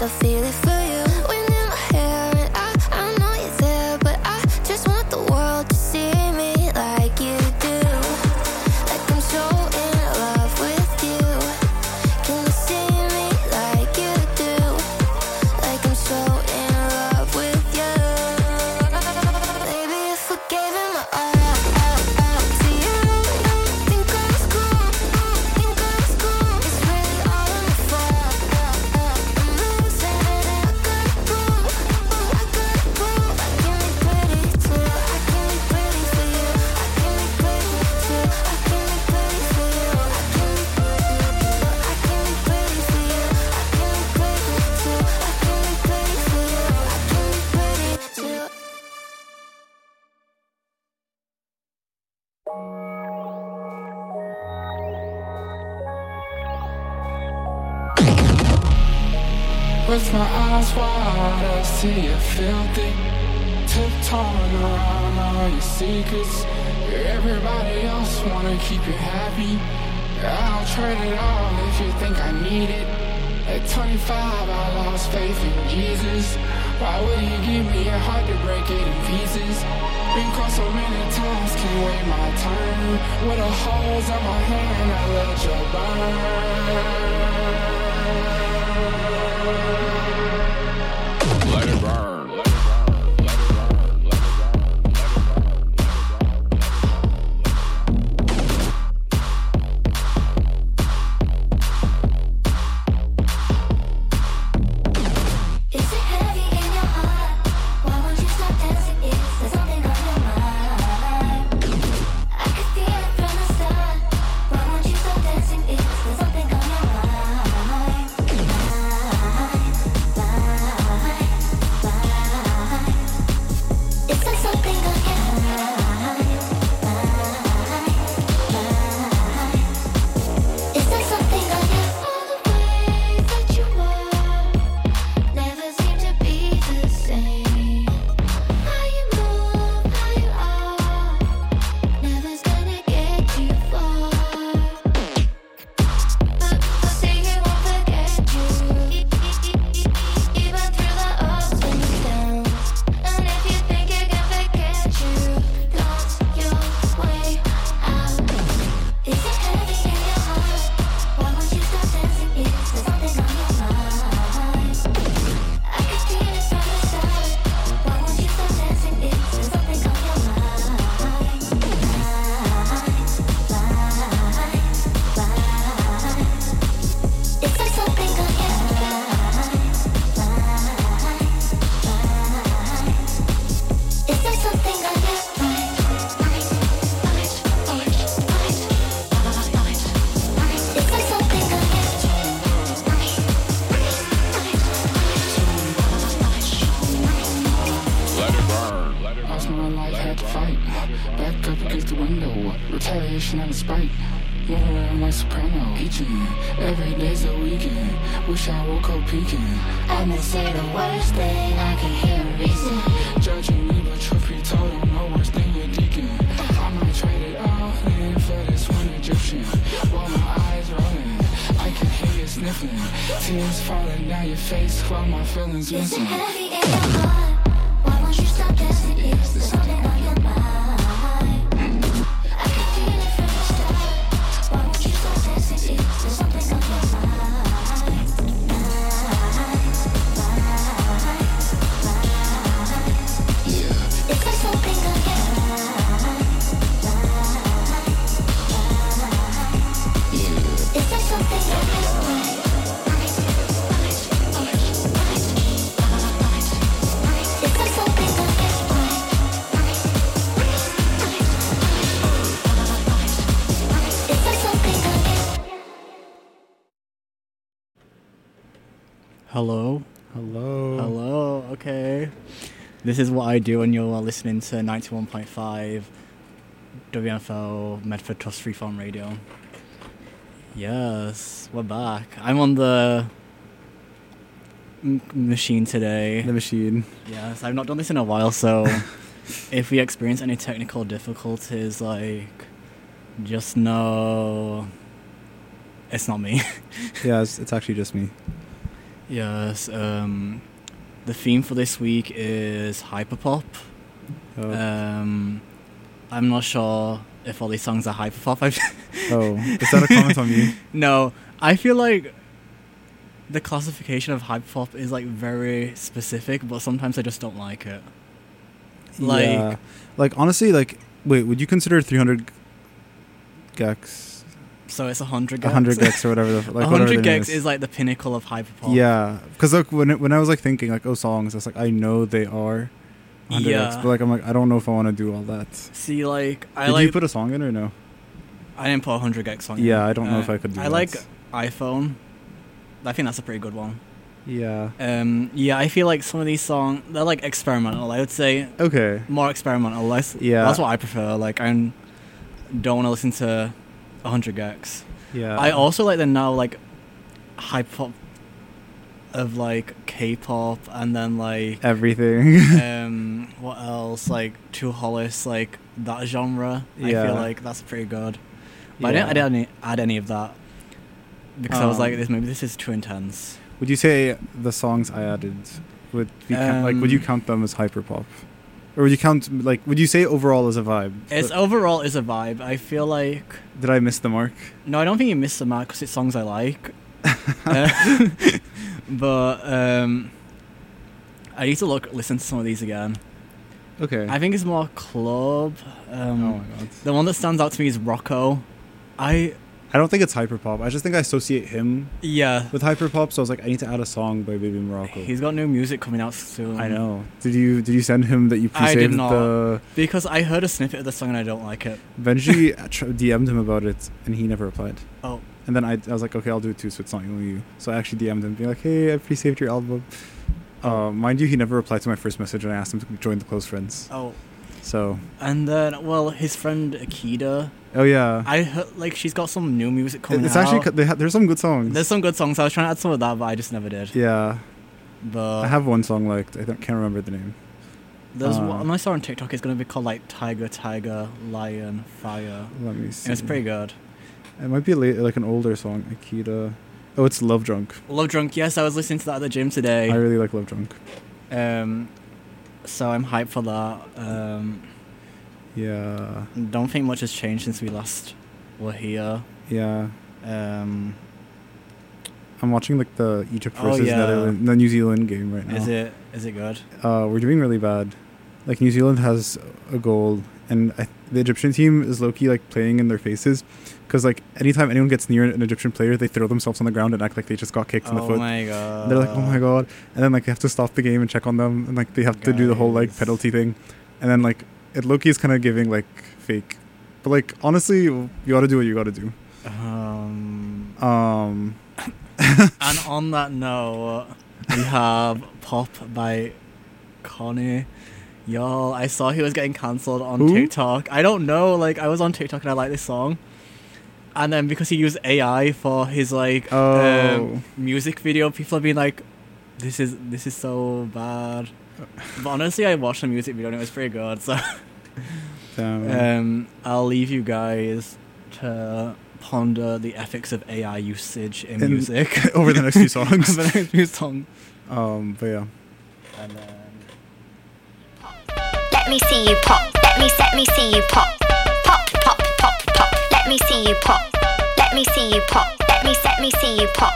still feel it for you. Wind in my hair and I know you're there, but I just want the world to see me like you do. Like I'm so in love with you. Can you see me like you do? Like I'm so in love with you. Maybe if I gave it my all to you, think I was cool, think I was cool. It's really all on the floor. I'm losing it, I gotta prove, I gotta prove. I can be pretty too, I can be pretty for you. I can be pretty too, I can be pretty for you. I can be pretty for you. I can be pretty too, I can be pretty for you. I can be pretty too. With my eyes wide, I see you filthy. Tiptoeing around all your secrets. Everybody else wanna keep you happy. I'll trade it all if you think I need it. At 25, I lost faith in Jesus. Why would you give me a heart to break it in pieces? Been caught so many times, can't wait my turn. With the holes on my hand, I let you burn. Let it burn. Let it burn. Let it burn. Let it burn. Let it burn. Is it heavy in your heart? Why won't you stop dancing? Is there something on your mind? I could feel it from the start. Why won't you stop dancing? Is there something on your mind? Is there something on your mind? Is there something on your mind? All the ways that you walk never seem to be the same. How you move, how you are, never's gonna get you far. But singing won't forget you, even through the ups and downs. And if you think you can forget you, dance your way out. Is it heavy in your heart? Why won't you stop dancing? Is there something on your mind? I could feel it from the start. Why won't you stop dancing? Is there something on your mind? Is there something on your mind? Is there something on your mind? Is there something on your Let it burn. Lost my life, had to fight. Back up against the window. Retaliation and spite. Move around like soprano. Eaching. Every day's a weekend. Wish I woke up peeking. I'ma say the worst thing I can hear a reason. Judging me, but truth be told, I'm no worse than your deacon. I might trade it all in for this one Egyptian. While my eyes rolling, I can hear you sniffling. Tears falling down your face while my feelings Is it missing. heavy in your heart? Why won't you stop dancing? Is there something on your mind? I can feel it from the start. Why won't you stop dancing? Is there something on your mind? Is there something on your mind? Is there something on your mind? Is there something on your mind? Is there something on your Hello? Hello, okay. This is what I do when you're listening to 91.5 WNFL Medford Trust Freeform Radio. Yes, we're back. I'm on the machine today. The machine. Yes, I've not done this in a while, so if we experience any technical difficulties, like, just know it's not me. Yeah, it's actually just me. Yes. The theme for this week is hyperpop. Oh. I'm not sure if all these songs are hyperpop. Is that a comment on me? No, I feel like the classification of hyperpop is like very specific, but sometimes I just don't like it. Yeah. Like honestly, like wait, would you consider 300 gex? So it's 100 gex. 100 gex or whatever. Like 100 gex is like the pinnacle of hyperpop. Yeah, because like when I was like thinking like songs, I was like I know they are 100 gex, but like I'm like I don't know if I want to do all that. See, like Did you put a song in or no? I didn't put 100 gex song in. Yeah, I don't know if I could do that. I like iPhone. I think that's a pretty good one. Yeah. Yeah, I feel like some of these songs, they're like experimental, I would say. Okay. More experimental. Yeah. That's what I prefer. Like, I don't want to listen to 100 gex. Yeah. I also like the now, like, hyperpop of, like, K-pop and then, like... everything. What else? Like, Too Hollis, like, that genre. Yeah. I feel like that's pretty good. But I didn't add any of that. Because I was like, maybe this is too intense. Would you say the songs I added would be would you count them as hyperpop, or would you count would you say overall as a vibe? Overall is a vibe. I feel like. Did I miss the mark? No, I don't think you missed the mark because it's songs I like. But I need to listen to some of these again. Okay. I think it's more club. Oh my god. The one that stands out to me is Rocco. I don't think it's hyperpop. I just think I associate him with hyperpop, so I was like, I need to add a song by Baby Morocco. He's got new music coming out soon. I know. Did you send him that you pre-saved? I did not. Because I heard a snippet of the song and I don't like it. Benji DM'd him about it and he never replied. Oh. And then I was like, okay, I'll do it too, so it's not only you. So I actually DM'd him being like, hey, I pre-saved your album. Mind you, he never replied to my first message and I asked him to join the close friends. Oh. So. And then, his friend Akida. Oh yeah. I heard, she's got some new music coming out. It's actually there's some good songs. There's some good songs. I was trying to add some of that, but I just never did. Yeah. But I have one song can't remember the name. There's one I saw on TikTok. It's gonna be called like Tiger, Lion, Fire. Let me see. And it's pretty good. It might be like an older song. Akida. Oh, it's Love Drunk. Love Drunk. Yes, I was listening to that at the gym today. I really like Love Drunk. So I'm hyped for that. Yeah. Don't think much has changed since we last were here. Yeah. I'm watching like the Egypt versus Netherlands, the New Zealand game right now. Is it good? We're doing really bad. Like New Zealand has a goal, and the Egyptian team is low-key like playing in their faces, because like anytime anyone gets near an Egyptian player, they throw themselves on the ground and act like they just got kicked in the foot. Oh my god! And they're like, oh my god, and then like they have to stop the game and check on them, and like they have to do the whole like penalty thing, and then like it low-key is kind of giving like fake, but like honestly, you gotta do what you gotta do. And on that note, we have Pop by Connie. Yo, I saw he was getting cancelled on TikTok. I don't know, like I was on TikTok and I like this song. And then because he used AI for his like music video, people have been like, this is so bad. But honestly, I watched the music video and it was pretty good. So I'll leave you guys to ponder the ethics of AI usage in music over the next few songs. Over the next few songs. But yeah. And then let me see you pop. Let me see you pop. Pop, pop, pop, pop. Let me see you pop. Let me see you pop. Let me see you pop.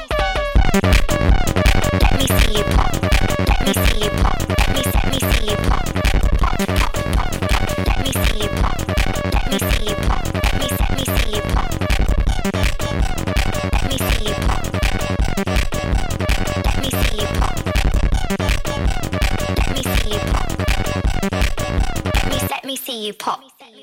Let me see you pop. Let me see you pop. Let me see you pop. Pop, pop, pop, pop. Let me see you pop. Let me see you pop. Let me see you pop. Let me see you pop. Let me see you pop. Let me see you pop. Let me see you pop.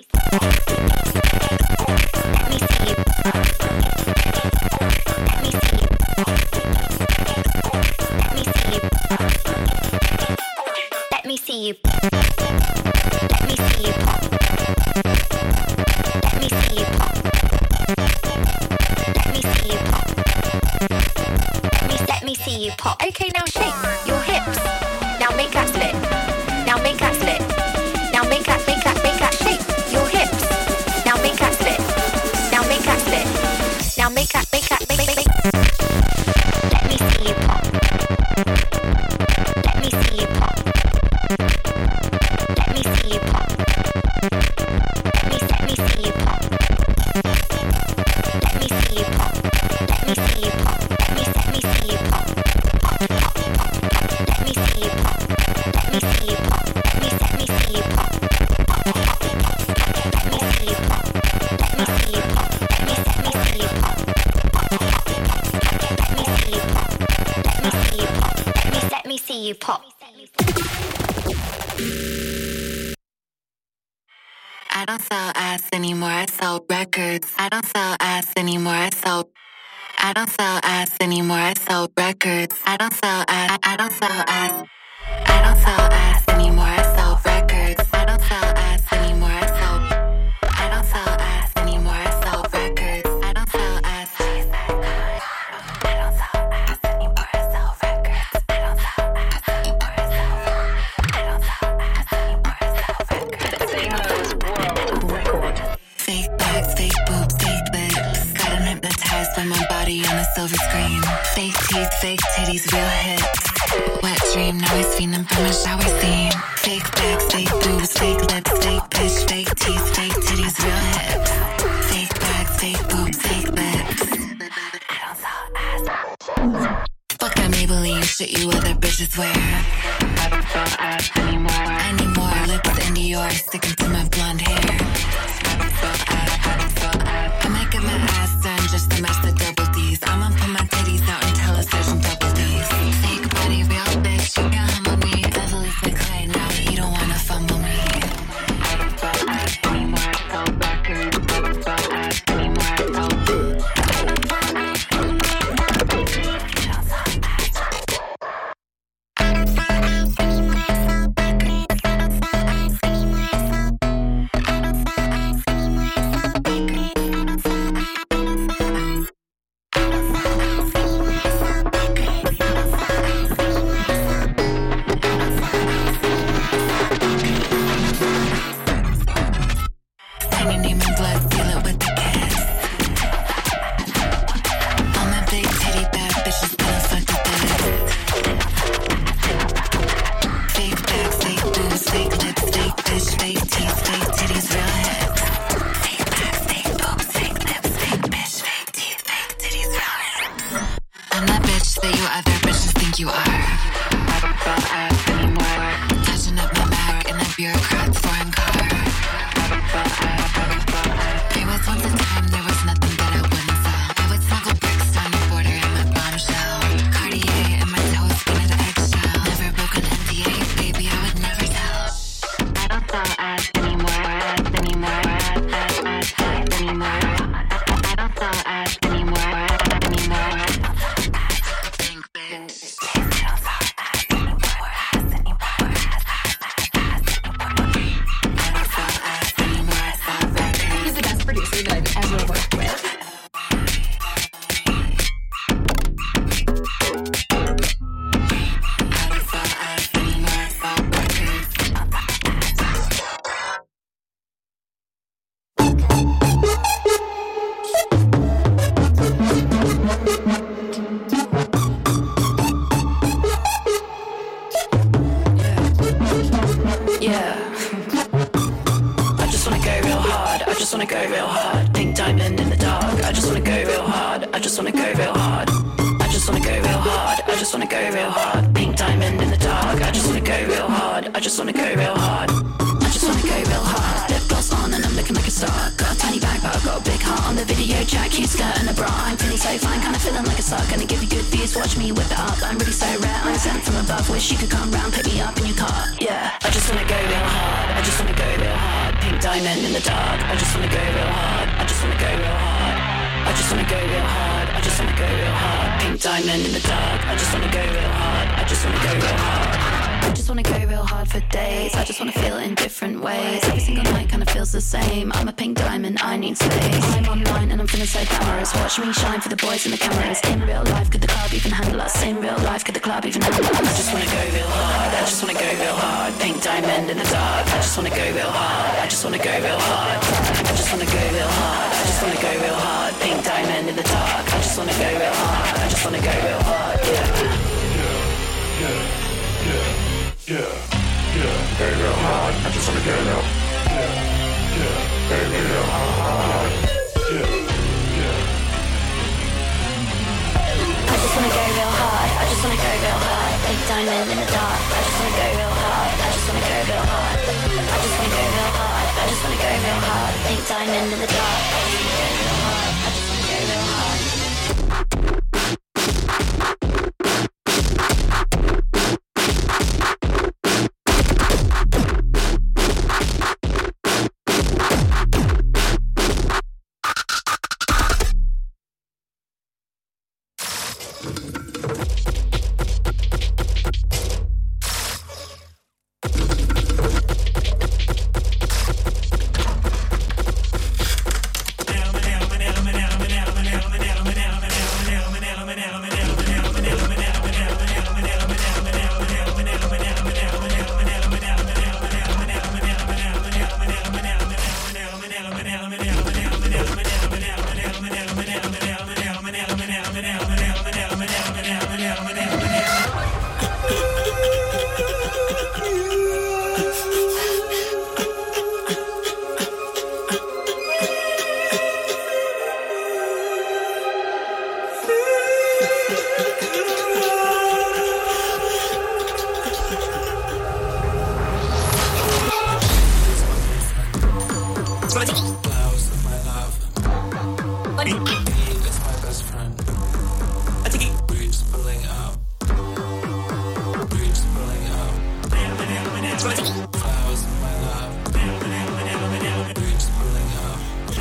Let me see you. Let me see you pop. Let me see you pop. Let me see you pop. Let me see you pop. Okay, now shake your hips. Now make that slip. Now make that slip. Now make that shake your hips. Now make that slip. Now make that slip. Now make that. Let me see you pop. me see you pop. I don't sell ass anymore, I sell records. I don't sell ass anymore, I sell anymore, I sell records. I don't sell ass, I don't sell ass. I don't sell ass anymore, I sell records. I don't sell ass anymore, I don't sell ass anymore, I sell records. I don't sell ass. I don't sell ass anymore, I sell records. I don't sell ass anymore, I sell records. Fake bags, fake boobs, fake lips. Got 'em hypnotized by my body on a silver screen. Fake teeth, fake titties, real hips. Wet dream, now he's fiending from a shower scene. Fake bags, fake boobs, fake lips, fake bitch, fake teeth, fake titties, real hips. Fake bags, fake boobs, fake lips. I don't sell ass. Fuck that Maybelline shit you other bitches wear. I don't sell ass anymore. I need more lips and Dior sticking to my blonde hair. I don't sell ass, I don't sell ass. I might get my ass done just to match the double D's. I'ma put my titties out and tell a surgeon double D's. Fake body, real bitch, you can't humble me. Devil is my clay, now you don't wanna fumble me. I don't sell ass anymore, I sell records. I don't sell ass anymore, I sell watch me shine for the boys and the cameras. In real life, could the club even handle us? In real life, could the club even handle us? I just wanna go real hard, I just wanna go real hard. Pink diamond in the dark, I just wanna go real hard, I just wanna go real hard. I just wanna go real hard, I just wanna go real hard. Pink diamond in the dark, I just wanna go real hard, I just wanna go real hard, Go real hard, I just wanna go real go real hard. I just wanna go real hard, I just wanna go real hard. Pink diamond in the dark, I just wanna go real hard, I just wanna go real hard. I just wanna go real hard, I just wanna go real hard. Pink diamond in the dark, I just wanna go real hard, I just wanna go real hard. Flowers of my love. Roots pulling up.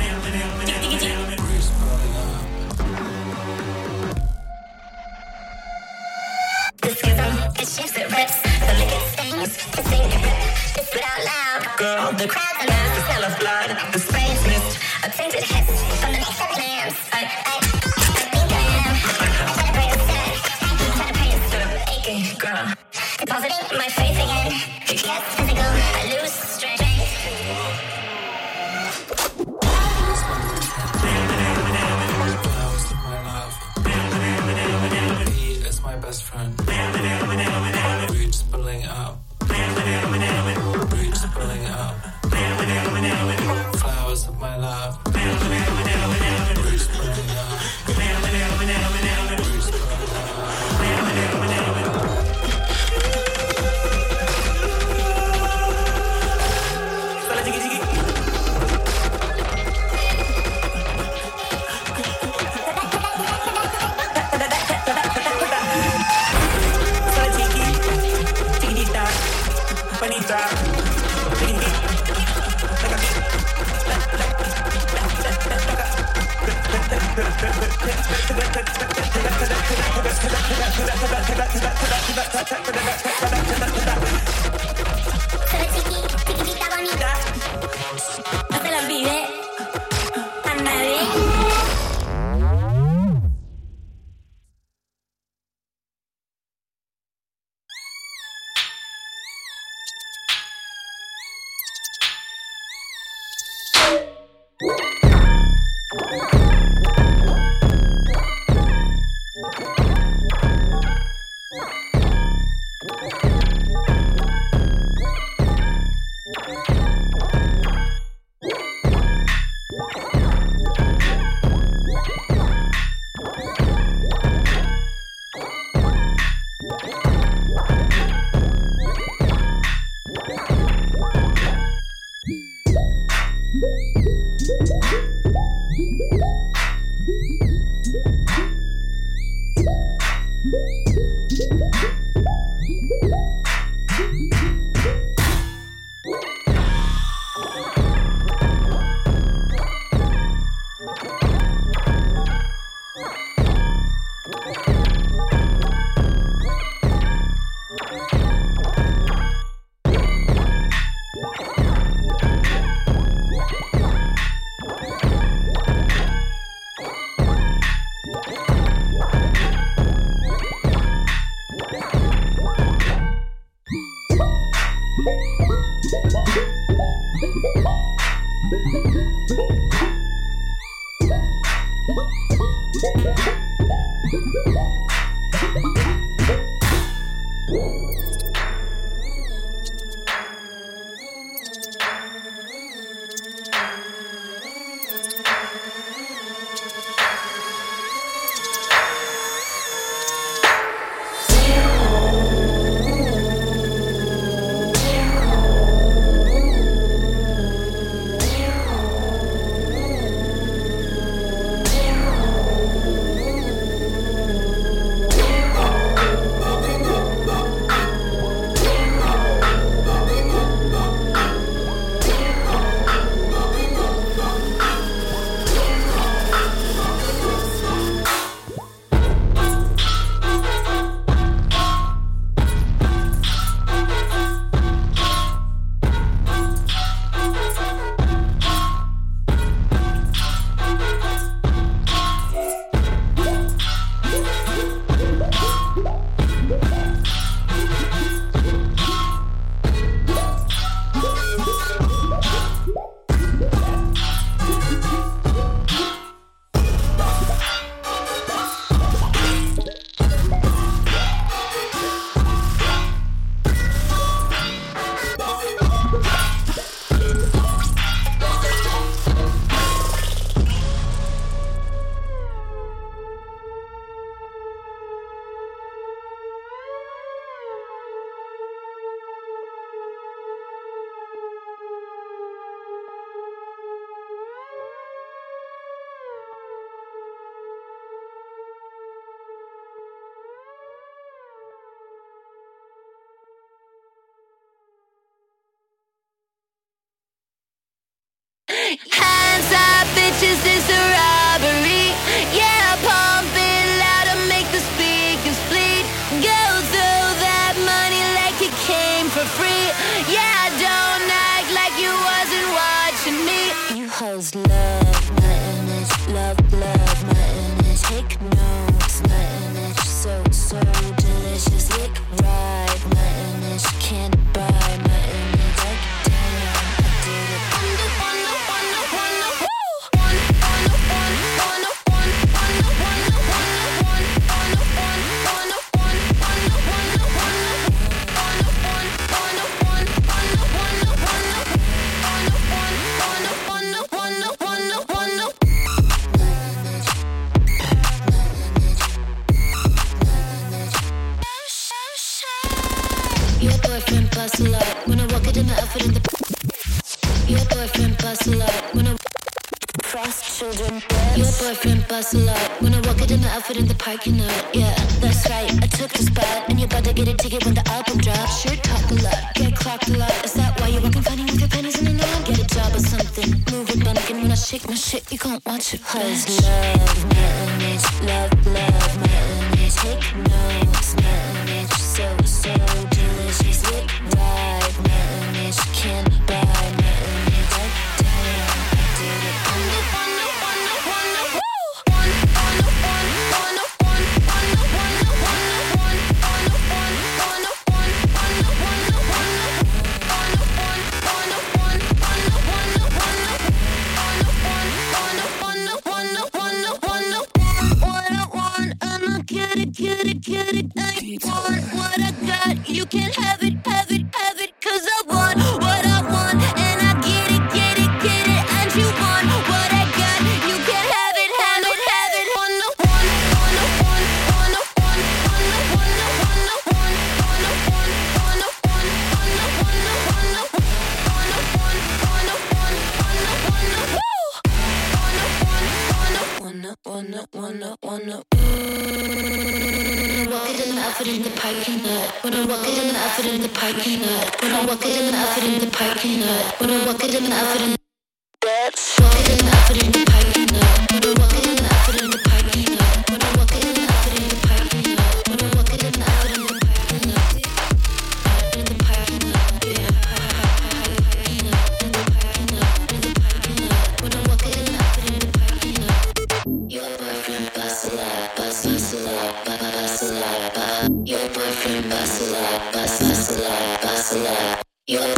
Roots pulling up. The schism, it shifts, it rips. The liquid stains, the sing it, it's spit out loud. Girl, the crowds are loud, the smell of blood. The spray's mist, a tainted hiss from the next seven hands. I think I am. I better pray instead. Better pray instead of aching, girl. Depositing my faith again. Yes, physical, I lose strength. Flowers of my love. He is my best friend. Roots pulling up. Roots pulling up. Flowers of my love. Roots pulling up. Roots Chiquitita bonita, no se la olvide a nadie. Hands up, bitches, it's a robbery. Yeah, pump it loud and make the speakers bleed. Go through that money like it came for free. Yeah, don't act like you wasn't watching me. You hoes love my image, love my image. Take notes, my image, so delicious. Lick right, my image, can't buy my image. Like damn, I did it. I'm the one. Your boyfriend busts a lot when I walk it in my outfit in the. Your boyfriend busts a lot when I cross children. Your boyfriend busts a lot when I walk it in my outfit in the parking lot. Yeah, that's right. I took the spot and you're about to get a ticket when the album drops. Sure, talk a lot, get clocked a lot. Is that why you're walking funny with your panties in a knot? Get a job or something. Move it, bumpkin. When I shake my shit, you can't watch it. Cause love my image, love my image. Take notes, my image, so delicious. Lick right, my image, can't buy my image. Like damn, I did it. I'm the one. Get it, I want what I got. You can have it, cause I want what I want. And I get it, and you want what I got. You can have it, wanna. Walk it in the outfit in the parking lot. When I walk it in the outfit in the parking lot. When I walk it in the outfit in the parking lot. When I walk it in the outfit in that's walk it in the outfit in the parking lot. When I walk it in the outfit in the parking lot. When I walk it in the outfit in the parking lot. When I walk it in the outfit in the parking lot. In the parking lot, yeah. In the parking lot. When I walk it in the outfit in the parking lot. Your boyfriend busts a lot, busts a lot. Your boyfriend busts a lot, busts a lot. Your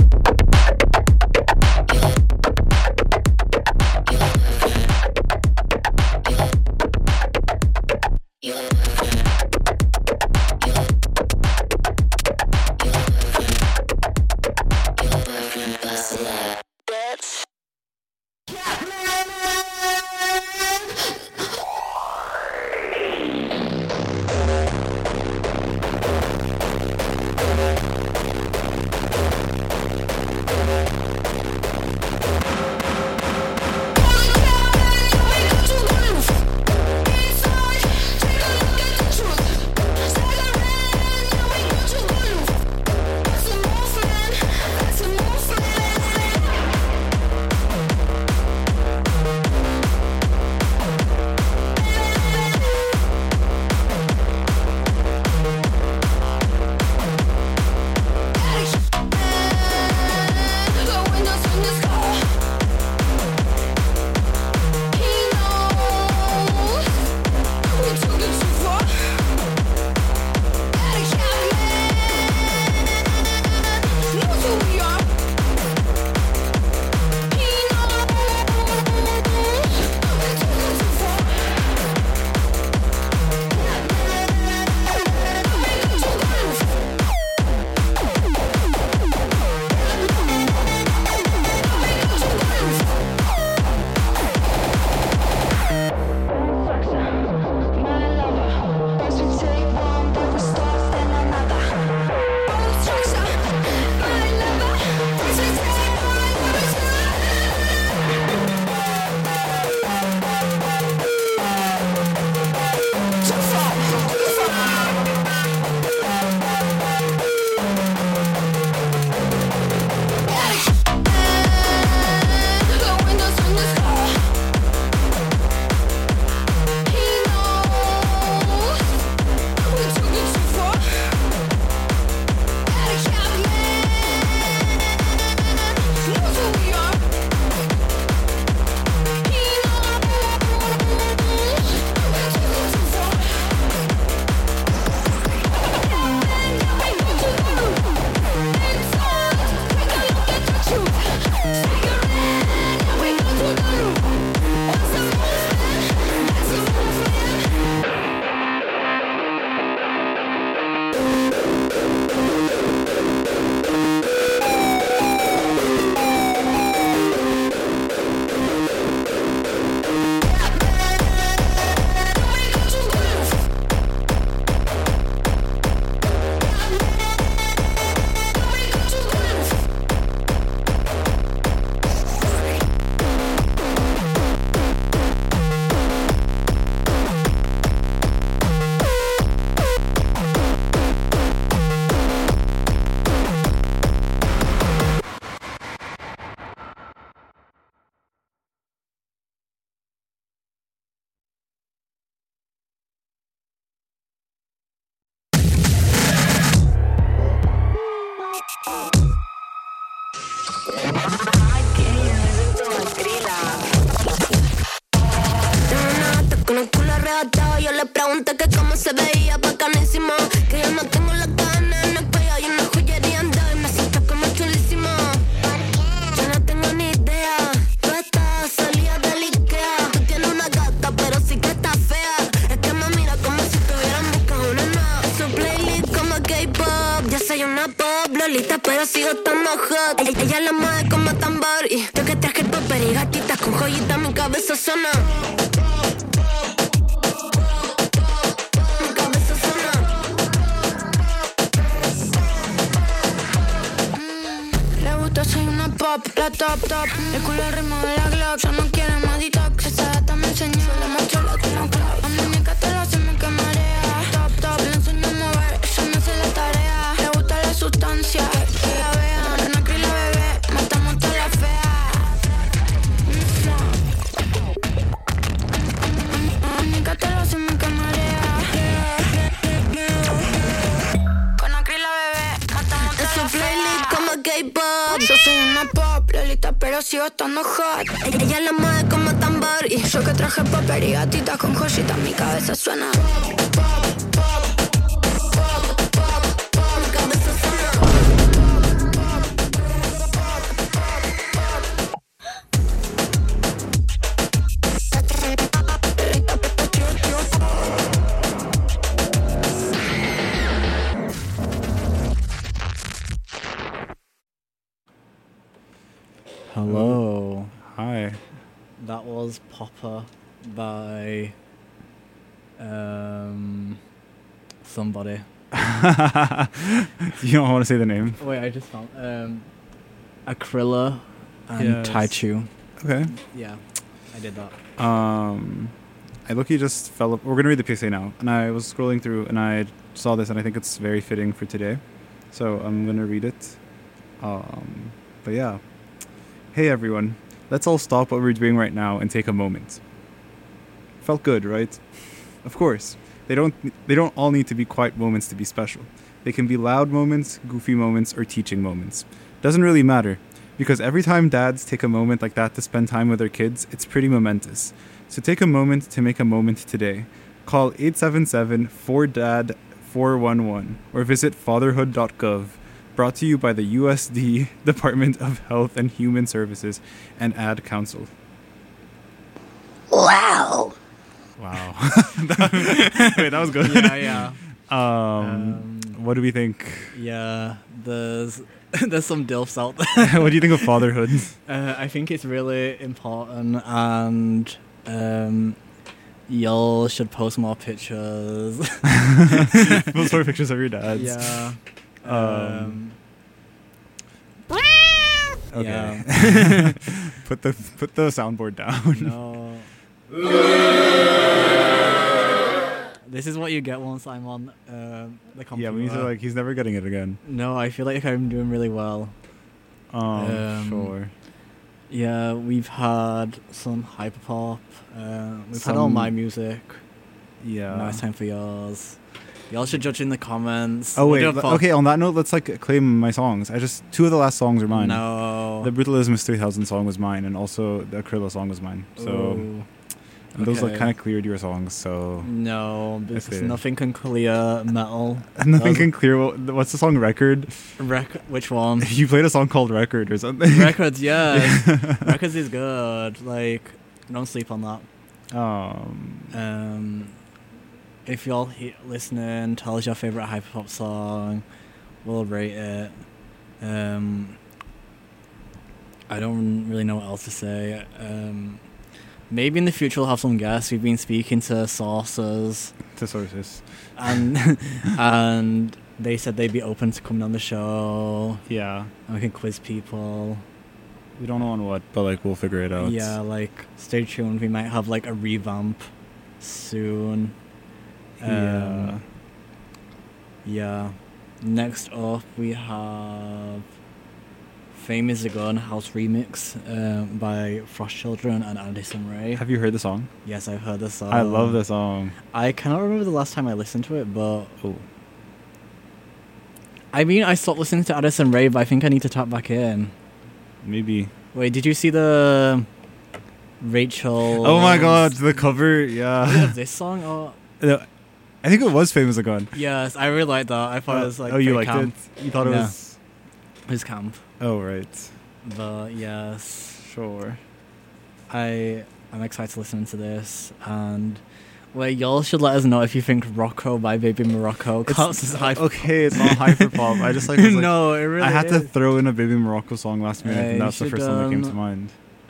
Con el culo arrebatado, yo le pregunté que cómo se veía bacanísimo. Que yo no tengo la gana, no es pega y una joyería anda y me siento como chulísimo. Yo no tengo ni idea, tú estás salida del Ikea. Tú tienes una gata, pero sí que está fea. Es que me mira como si estuvieran buscando una no. En su playlist como K-pop, yo soy una pop lolita, pero sigo estando hot. Ella la mueve como tambor y yo que traje el popper y gatitas con joyitas, mi cabeza suena. Soy una pop, la top, el culo al ritmo de la Glock. Ya no quiere más detox, esa data me enseñó. Le muestro lo que no creo. La muñeca te lo hace, me marea. Top, le enseño a mover, ella me hace la tarea. Le gusta la sustancia, que la vean. Renacri la bebé, matamos toda la fea. La muñeca te lo hace, me marea. Con Acri la bebé, matamos toda la fea. Como K-pop, yo soy una pop lolita, pero sigo estando hot. Ella la mueve como tambor y yo que traje popper y gatitas con joyitas, mi cabeza suena. Mi cabeza Hello. Hi. That was Popper by somebody. You don't want to say the name. Wait, I just found Akrilla and Yes. Taichu. Okay. Yeah, I did that. I look-y just fell up. We're gonna read the PSA now, and I was scrolling through and I saw this and I think it's very fitting for today, so I'm gonna read it. But yeah. Hey everyone, let's all stop what we're doing right now and take a moment. Felt good, right? Of course, they don't all need to be quiet moments to be special. They can be loud moments, goofy moments, or teaching moments. Doesn't really matter, because every time dads take a moment like that to spend time with their kids, it's pretty momentous. So take a moment to make a moment today. Call 877-4DAD-411 or visit fatherhood.gov. Brought to you by the USD Department of Health and Human Services and Ad Council. Wow. Wow. Wait, that was good. Yeah. What do we think? Yeah, there's some DILFs out there. What do you think of fatherhood? I think it's really important, and y'all should post more pictures. Post more pictures of your dads. Yeah. Okay. Yeah. Put the soundboard down. No. This is what you get once I'm on the computer. Yeah, we need to he's never getting it again. No, I feel like I'm doing really well. Sure. Yeah, we've had some hyperpop. We've had all my music. Yeah. Now it's time for yours. Y'all should judge in the comments. Oh We'll wait, do a poll. okay, on that note, let's claim my songs. Two of the last songs are mine. No. The Brutalism 3000 song was mine, and also the Akrilla song was mine. So Ooh. and those Okay. kind of cleared your songs, so No, because Okay. nothing can clear metal. nothing can clear. What's the song? Record? Which one? You played a song called Record or something. Records, yeah. Records is good. Like, don't sleep on that. If y'all listening, tell us your favorite hyperpop song. We'll rate it. I don't really know what else to say. Maybe in the future we'll have some guests. We've been speaking to sources, To sources. and and they said they'd be open to coming on the show. Yeah. And we can quiz people. We don't know on what, but we'll figure it out. Yeah, stay tuned. We might have a revamp soon. Yeah. Yeah. Next up, we have Fame is a Gun House Remix by Frost Children and Addison Rae. Have you heard the song? Yes, I've heard the song. I love the song. I cannot remember the last time I listened to it, but... Oh. I mean, I stopped listening to Addison Rae, but I think I need to tap back in. Maybe. Wait, did you see the Rachel? Oh my god, the cover, yeah. Of this song? Oh, No, I think it was Famous Again. yes, I really liked that. I thought it was like. oh, you pretty liked camp. it? You thought it Yeah. was. It was camp, Oh, right. but yes, Sure. I'm excited to listen to this, and y'all should let us know if you think Rocco by Baby Morocco counts as hyper. Okay, it's not hyperpop. I just like. Was like No, it really. I had to is. throw in a Baby Morocco song last minute, you and that's the should, first song that came to mind.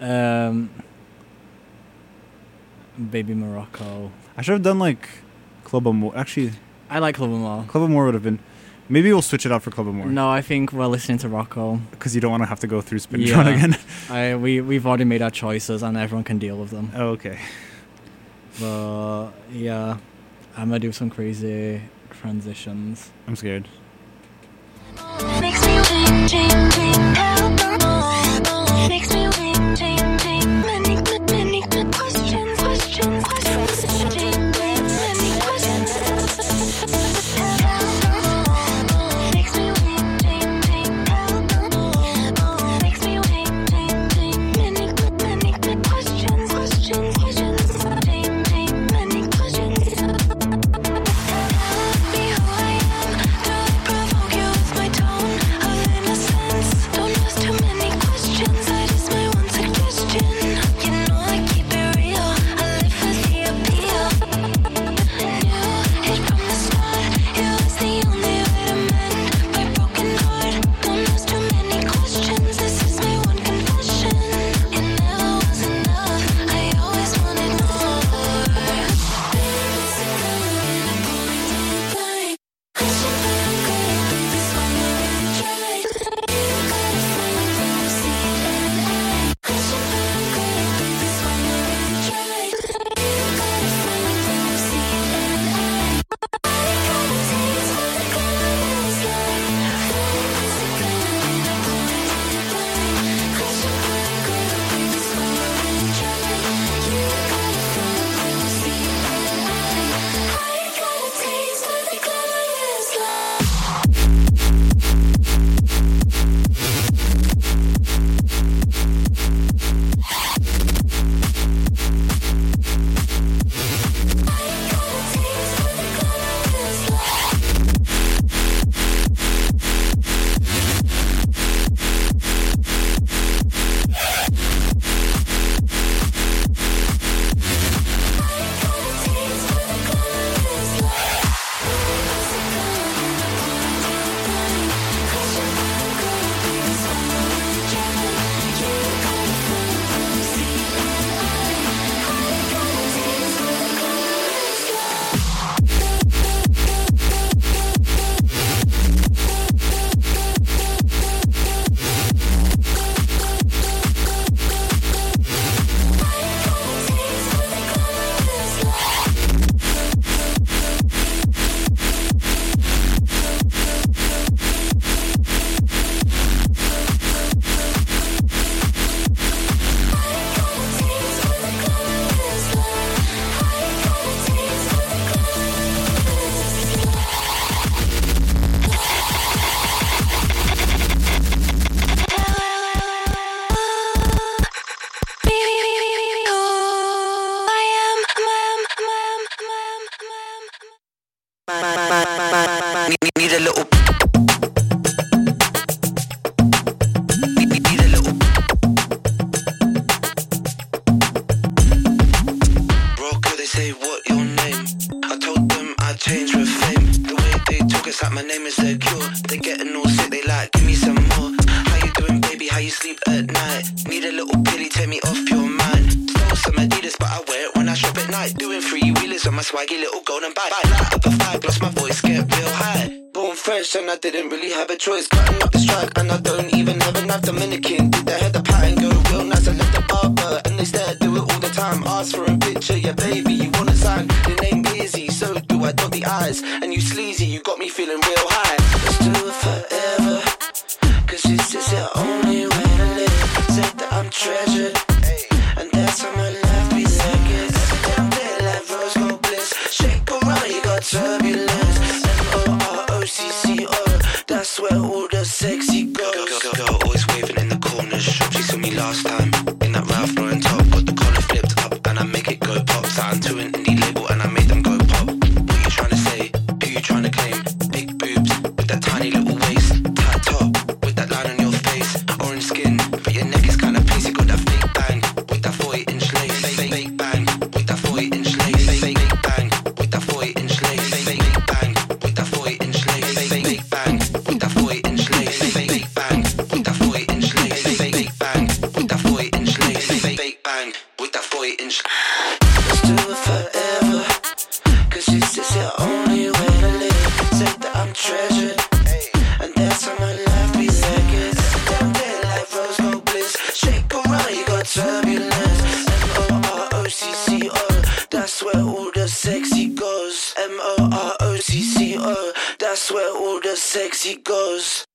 Baby Morocco. I should have done like Club Amore. Actually, I like Club Amore. Club Amore would have been. Maybe we'll switch it out for Club Amore. No, I think we're listening to Rocco. Because you don't want to have to go through Spintron again. We've already made our choices, and everyone can deal with them. Oh, okay. But yeah, I'm gonna do some crazy transitions. I'm scared. Makes me wait, change, makes me wait, change, many questions, many questions. Makes me wait, change, makes me wait, change, many questions, many questions. Be who I am, don't provoke you with my tone of innocence. Don't ask too many questions, I just my one suggestion. You know I keep it real, I live for the appeal. Knew it from the start, it was the only way to mend my broken heart. Don't ask too many questions, this is my one confession. It never was enough, I always wanted more. Need a little. Rocco, they say what your name? I told them I changed for fame. The way they talk, it's like my name is their cure. They getting all sick, they like give me some more. How you doing, baby? How you sleep at night? Need a little pilly, take me off your mind. Stole some Adidas, but I wear it when I shop at night. Doing free wheelers on my swaggy little golden bike. Light up a vibe, lost my voice, get real high. Born fresh and I didn't really have a choice. Cutting up the strike and I don't even have a knife. Dominican did the head, the pattern go real nice. I left the barber and they stare, do it all the time. Ask for a picture, yeah baby, you wanna sign? Your name busy, so do I dot the eyes. And you sleazy, you got me feeling real high. Let's do it forever, cause this is the only way to live. Said that I'm treasured, and that's how my life be like it. Every day I'm there like rose gold bliss. Shake around, you got turbulence. MOROCCO, that's where all the sexy goes. Go, always waving in the corner, shop last time. In that Ralph Lauren top, got the collar flipped up and I make it go pop. Signed to an indie label and I made them go pop. What you trying to say? Who you trying to claim? Big boobs with that tiny little waist, tight top with that line on your face, orange skin, but your neck is kinda pasty. Got that fake bang with that 40-inch lace, fake bang with that 40-inch lace, fake bang with that 40-inch lace, fake bang with that 40-inch lace, fake bang with that 40-inch lace, fake bang with that 40-inch lace, fake bang with that 40-inch lace, fake bang with that 40-inch. Let's do it forever, 'cause this is the only way to live. Say that I'm treasured, and that's how my life be seconds. Down there like rose gold bliss. Shake around, you got turbulence. M-O-R-O-C-C-O, that's where all the sexy goes. M-O-R-O-C-C-O, that's where all the sexy goes.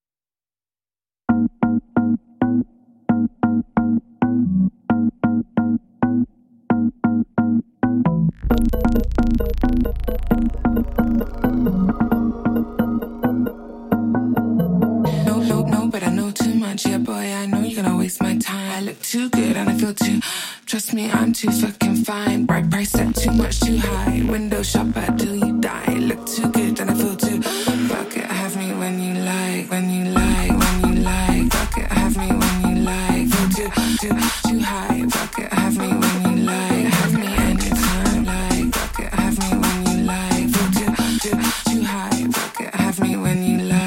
No, but I know too much. Yeah, boy, I know you're gonna waste my time. I look too good and I feel too. Trust me, I'm too fucking fine. Bright price set too much too high. Window shopper till you die. Look too good and I feel too. Fuck it, have me when you like, when you like, when you like. Fuck it, have me when you like. Feel too high. Fuck it, have me when you like. Have me anytime, like. Fuck it, have me when you like. Feel too high. Fuck it, have me when you like.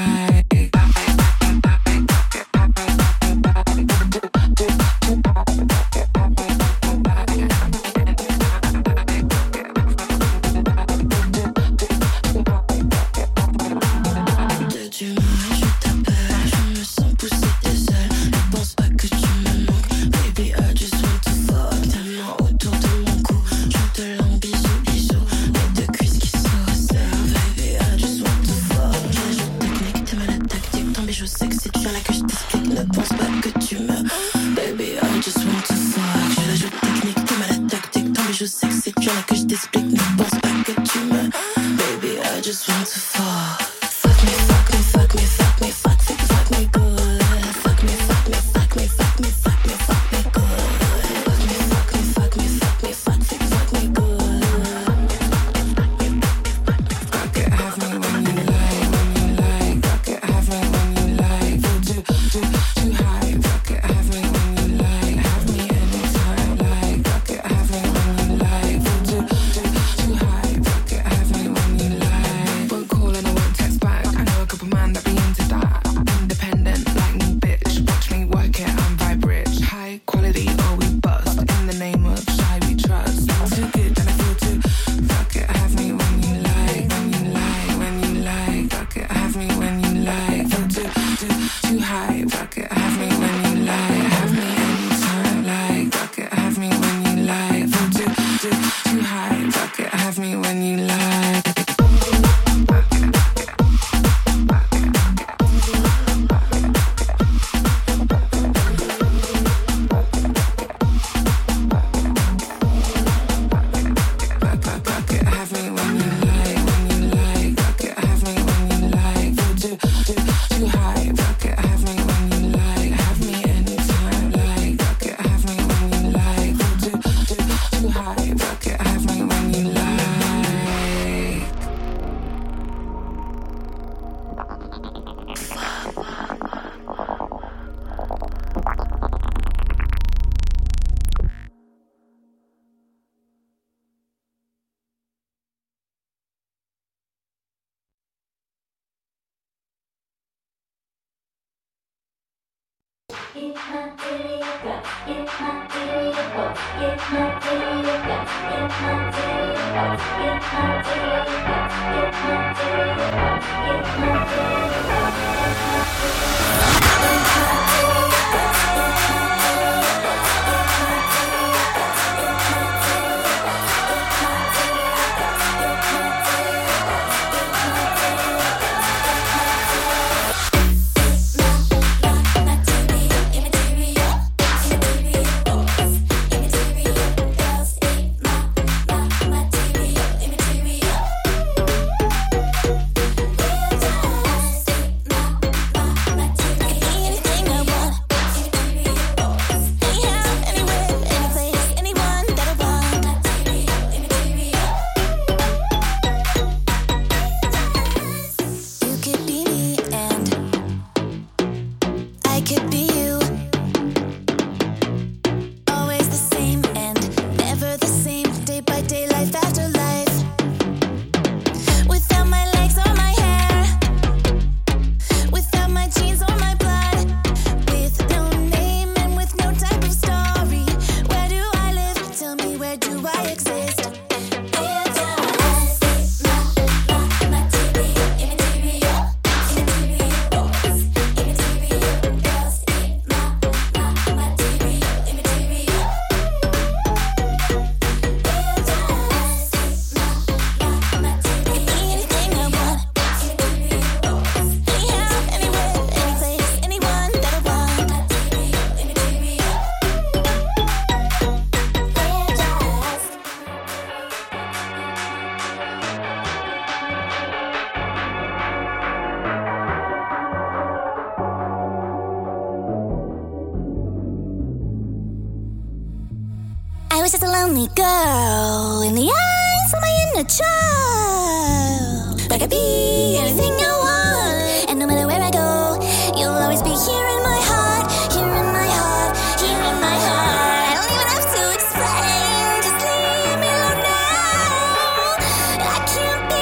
lonely girl in the eyes of my inner child. I could be anything I want, and no matter where I go, you'll always be here in my heart, here in my heart, here in my heart. I don't even have to explain, just leave me alone now. I can't be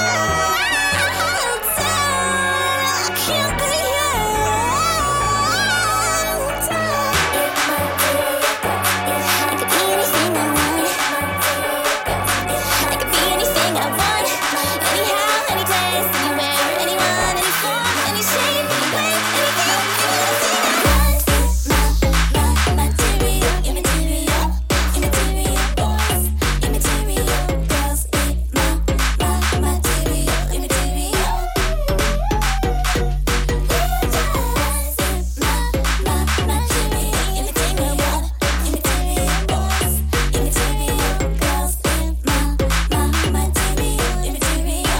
held down, I can't be held down. I could be anything I want. I could be anything I want. Anyhow, any place, anywhere, anyone, any form, any shape, any way, anything I want. My material, immaterial, immaterial boys, immaterial girls. My material, immaterial. My material, immaterial boys, immaterial girls. My material, immaterial.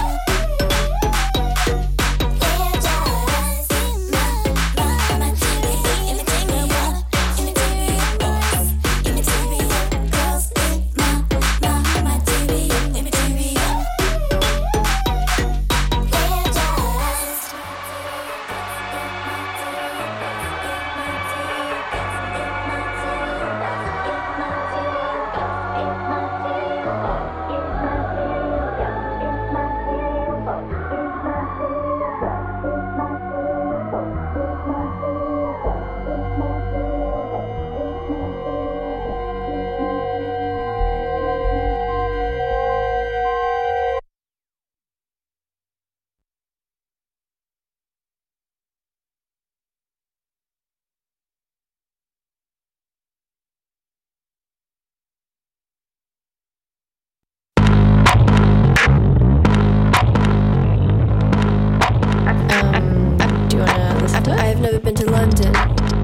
Do you wanna listen to it? I've never been to London,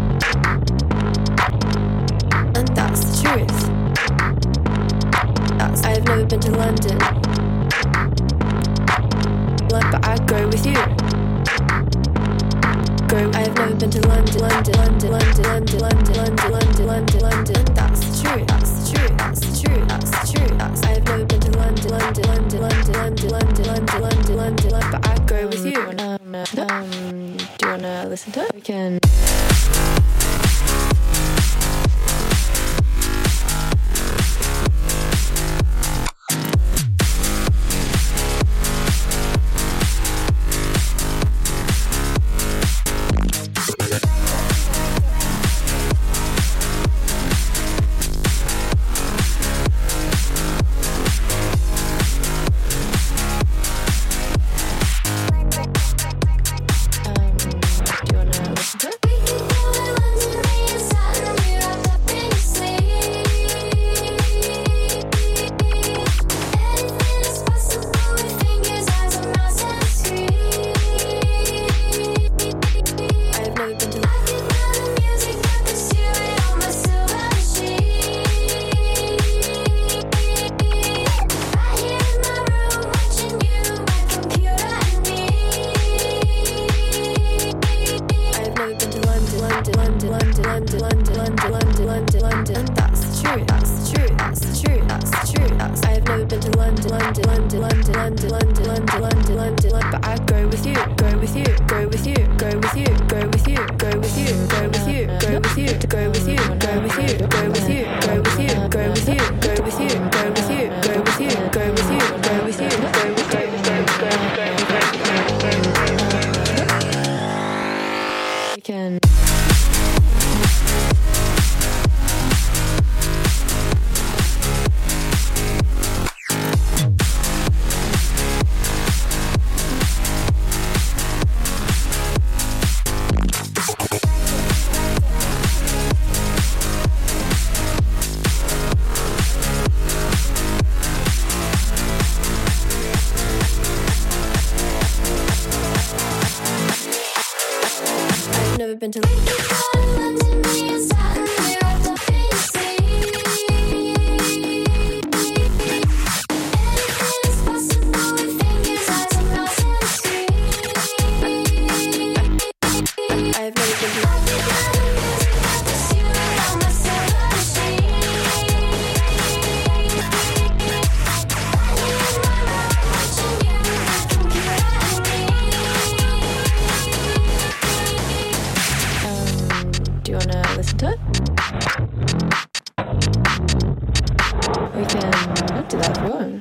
and that's the truth. I've never been to London, but I'd go with you. I've never been to London, London, London, London, London, London, London, London, London, London. That's the truth. That's the truth. That's the truth. That's the truth. I've never been to London, London, London, London, London, London, London, London, London, London, but I'd go with you. Do you wanna listen to it? We can. Do you wanna listen to it? been to after. We can do that if you want.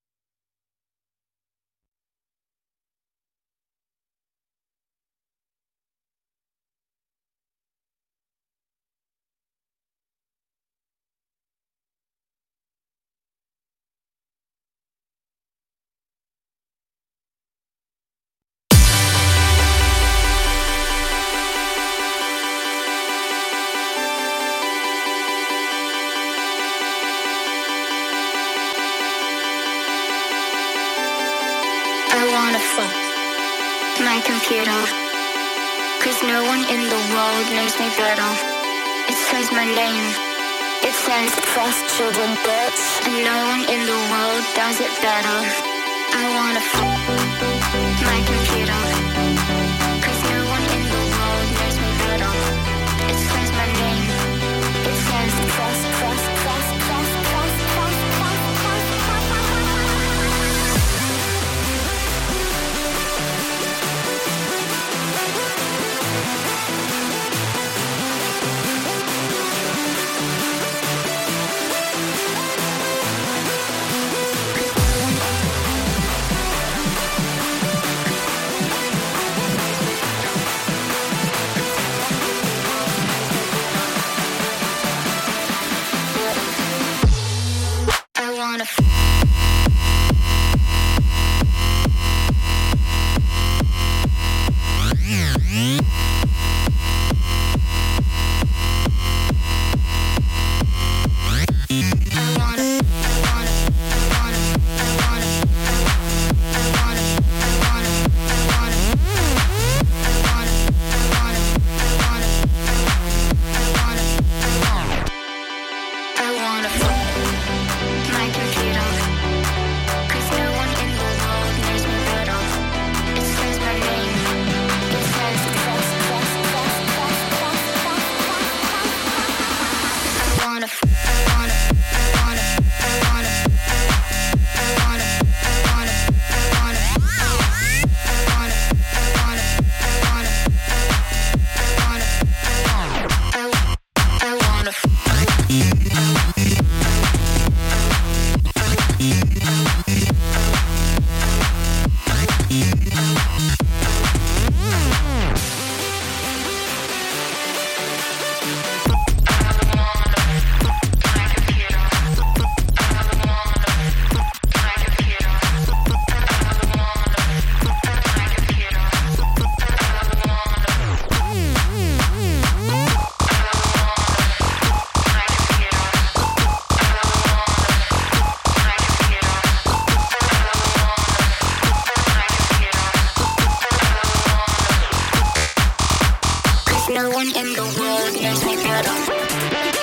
I wanna fuck my computer, 'cause no one in the world knows me better. It says my name, it says fast children bitch, and no one in the world does it better. I wanna fuck my computer, 'cause no one in the world knows me better. It says my name, it says fast, fast, fast, fast, fast, fast, fast, fast, fast. I wanna my computer, 'cause no one in the world knows me better. It says my name, it says fast, fast, fast, fast, fast, fast, fast, fast. I wanna no one in the world knows me better.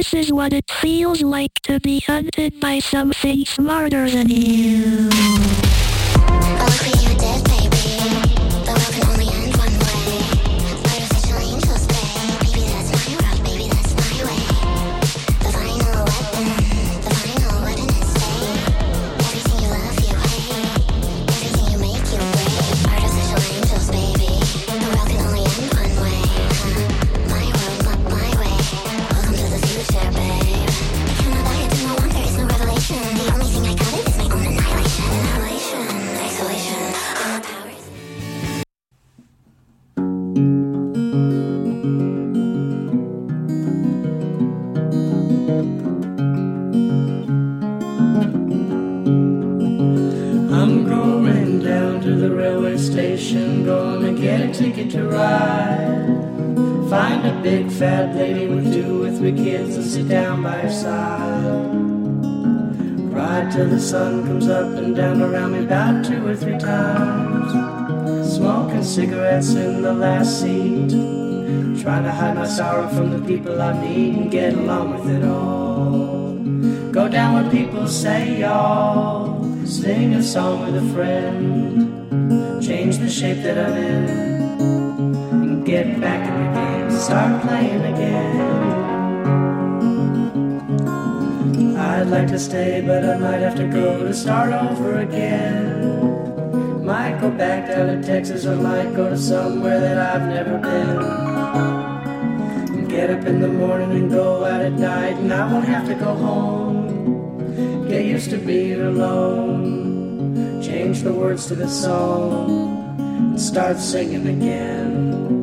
This is what it feels like to be hunted by something smarter than you. I'm going down to the railway station, gonna get a ticket to ride. Find a big fat lady with 2 or 3 kids and sit down by her side. Ride till the sun comes up and down around me about 2 or 3 times. Smoking cigarettes in the last seat, trying to hide my sorrow from the people I meet and get along with it all. Go down where people say y'all, sing a song with a friend, change the shape that I'm in, and get back in the game, start playing again. I'd like to stay, but I might have to go to start over again. Might go back down to Texas, or might go to somewhere that I've never been. And get up in the morning and go out at night, and I won't have to go home. Get used to being alone, change the words to the song, and start singing again.